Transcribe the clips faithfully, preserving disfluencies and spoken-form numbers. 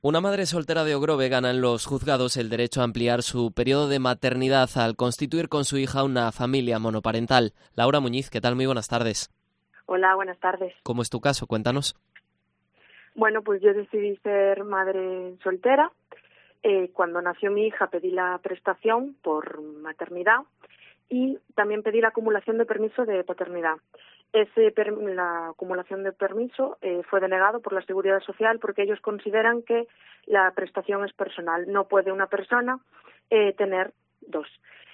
Una madre soltera de Ogrove gana en los juzgados el derecho a ampliar su periodo de maternidad al constituir con su hija una familia monoparental. Laura Muñiz, ¿qué tal? Muy buenas tardes. Hola, buenas tardes. ¿Cómo es tu caso? Cuéntanos. Bueno, pues yo decidí ser madre soltera. Eh, cuando nació mi hija pedí la prestación por maternidad y también pedí la acumulación de permiso de paternidad. Ese per- la acumulación de permiso eh, fue denegado por la Seguridad Social porque ellos consideran que la prestación es personal. No puede una persona eh, tener dos.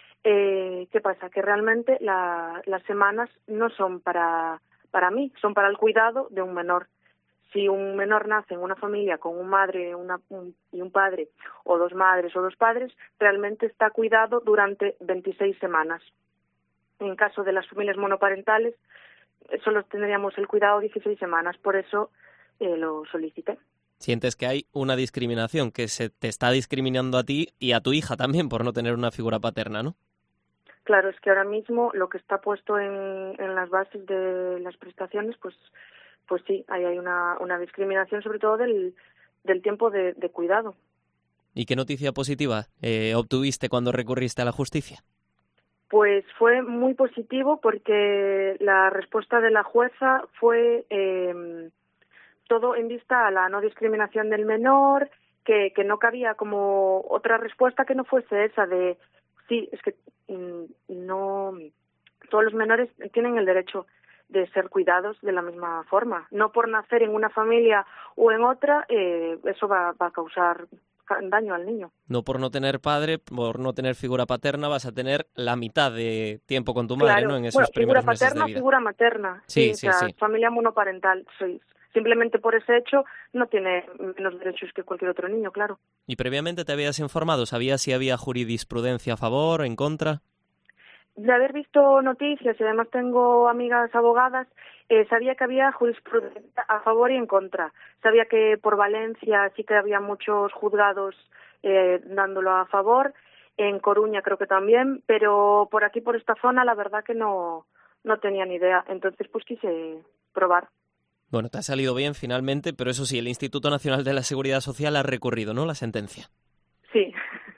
Eh, ¿Qué pasa? Que realmente la, las semanas no son para, para mí, son para el cuidado de un menor. Si un menor nace en una familia con un madre una, un, y un padre, o dos madres o dos padres, realmente está cuidado durante veintiséis semanas. En caso de las familias monoparentales, solo tendríamos el cuidado dieciséis semanas, por eso eh, lo solicité. Sientes que hay una discriminación, que se te está discriminando a ti y a tu hija también por no tener una figura paterna, ¿no? Claro, es que ahora mismo lo que está puesto en, en las bases de las prestaciones, pues pues sí, ahí hay una, una discriminación, sobre todo del, del tiempo de, de cuidado. ¿Y qué noticia positiva eh, obtuviste cuando recurriste a la justicia? Pues fue muy positivo porque la respuesta de la jueza fue eh, todo en vista a la no discriminación del menor, que, que no cabía como otra respuesta que no fuese esa de, sí, es que mm, no, todos los menores tienen el derecho de ser cuidados de la misma forma. No por nacer en una familia o en otra, eh, eso va, va a causar daño al niño. No por no tener padre, por no tener figura paterna, vas a tener la mitad de tiempo con tu madre, claro, ¿no? En esos bueno, primeros figura meses paterna, de vida. figura materna. Sí, Sí, sí, o sea, sí. familia monoparental. Sois. Simplemente por ese hecho no tiene menos derechos que cualquier otro niño, claro. ¿Y previamente te habías informado? ¿Sabías si había jurisprudencia a favor o en contra? De haber visto noticias y además tengo amigas abogadas, eh, sabía que había jurisprudencia a favor y en contra. Sabía que por Valencia sí que había muchos juzgados eh, dándolo a favor, en Coruña creo que también, pero por aquí, por esta zona, la verdad que no, no tenía ni idea. Entonces, pues quise probar. Bueno, te ha salido bien finalmente, pero eso sí, el Instituto Nacional de la Seguridad Social ha recurrido, ¿no?, la sentencia. Sí.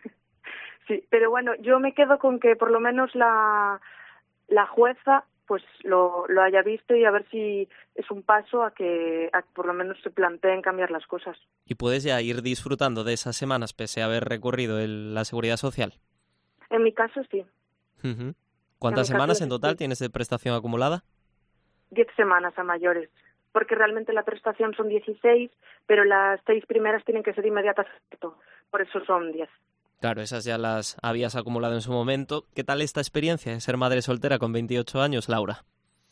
Sí, pero bueno, yo me quedo con que por lo menos la, la jueza pues lo, lo haya visto y a ver si es un paso a que, a que por lo menos se planteen cambiar las cosas. ¿Y puedes ya ir disfrutando de esas semanas pese a haber recurrido el, la Seguridad Social? En mi caso, sí. Uh-huh. ¿Cuántas en semanas caso, en total sí. tienes de prestación acumulada? Diez semanas a mayores, porque realmente la prestación son dieciséis, pero las seis primeras tienen que ser inmediatas, por eso son diez. Claro, esas ya las habías acumulado en su momento. ¿Qué tal esta experiencia de ser madre soltera con veintiocho años, Laura?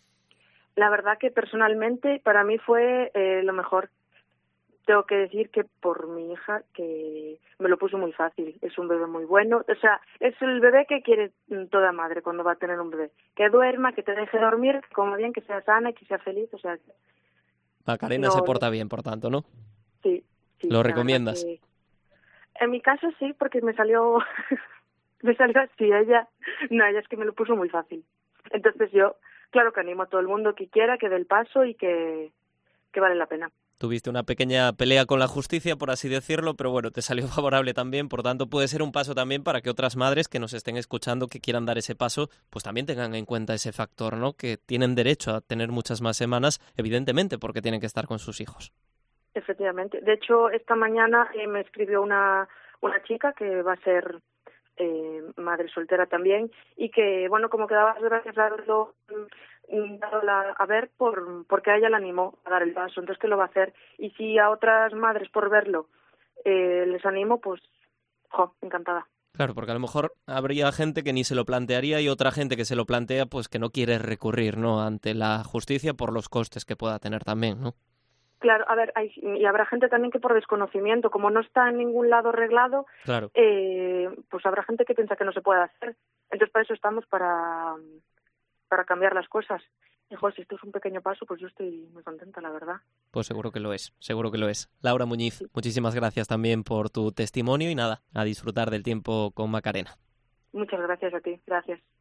La verdad que personalmente para mí fue eh, lo mejor. Tengo que decir que por mi hija, que me lo puso muy fácil. Es un bebé muy bueno. O sea, es el bebé que quiere toda madre cuando va a tener un bebé. Que duerma, que te deje dormir, que coma bien, que sea sana y que sea feliz. O sea, Macarena no, se porta bien, por tanto, ¿no? Sí, sí. ¿Lo la recomiendas? verdad que... En mi caso sí, porque me salió me salió así. Ella, no, ella es que me lo puso muy fácil. Entonces yo, claro que animo a todo el mundo que quiera, que dé el paso y que, que vale la pena. Tuviste una pequeña pelea con la justicia, por así decirlo, pero bueno, te salió favorable también, por tanto puede ser un paso también para que otras madres que nos estén escuchando, que quieran dar ese paso, pues también tengan en cuenta ese factor, ¿no? Que tienen derecho a tener muchas más semanas, evidentemente, porque tienen que estar con sus hijos. Efectivamente. De hecho, esta mañana eh, me escribió una, una chica que va a ser eh, madre soltera también y que, bueno, como que daba las gracias de haberlo mm, dado la, a ver por porque a ella la animó a dar el paso, entonces que lo va a hacer. Y si a otras madres por verlo eh, les animo, pues, jo, encantada. Claro, porque a lo mejor habría gente que ni se lo plantearía y otra gente que se lo plantea, pues que no quiere recurrir, ¿no?, ante la justicia por los costes que pueda tener también, ¿no? Claro, a ver, hay, y habrá gente también que por desconocimiento, como no está en ningún lado arreglado, Claro. eh, pues habrá gente que piensa que no se puede hacer. Entonces, para eso estamos, para, para cambiar las cosas. Y, joder, si esto es un pequeño paso, pues yo estoy muy contenta, la verdad. Pues seguro que lo es, seguro que lo es. Laura Muñiz, Sí. muchísimas gracias también por tu testimonio y nada, a disfrutar del tiempo con Macarena. Muchas gracias a ti, gracias.